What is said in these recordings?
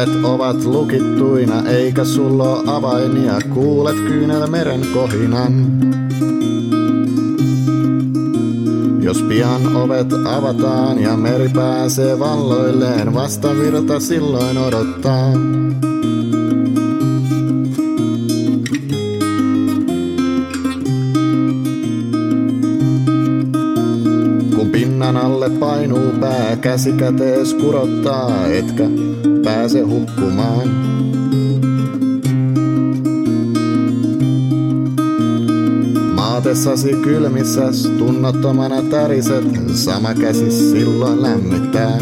Ovet ovat lukittuina, eikä sulla oo avainia, kuulet kyynelmeren kohinan. Jos pian ovet avataan ja meri pääsee valloilleen, vastavirta silloin odottaa. Kun pinnan alle painuu pää, käsi kätees kurottaa, etkä pääse hukkumaan. Maatessasi kylmissäs tunnottomana täriset, sama käsi silloin lämmittää.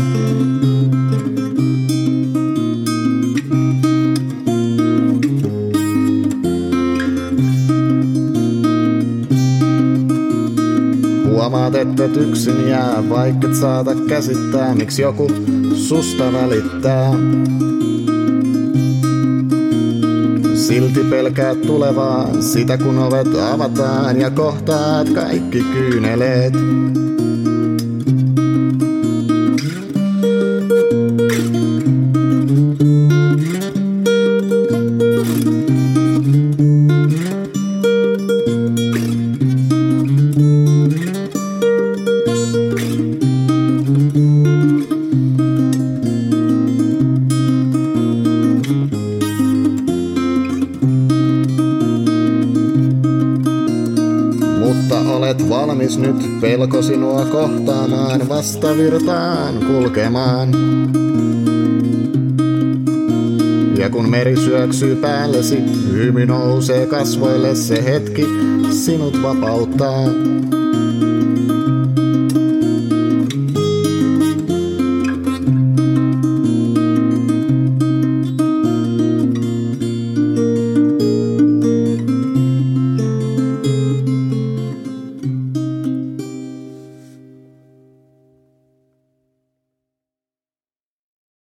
Huomaat, että yksin jää, vaikket saata käsittää, miksi joku susta välittää. Silti pelkäät tulevaa, sitä kun ovet avataan ja kohtaat kaikki kyyneleet. Mutta olet valmis nyt pelko sinua kohtaamaan, vastavirtaan kulkemaan. Ja kun meri syöksyy päällesi, hymy nousee kasvoille, se hetki sinut vapauttaa.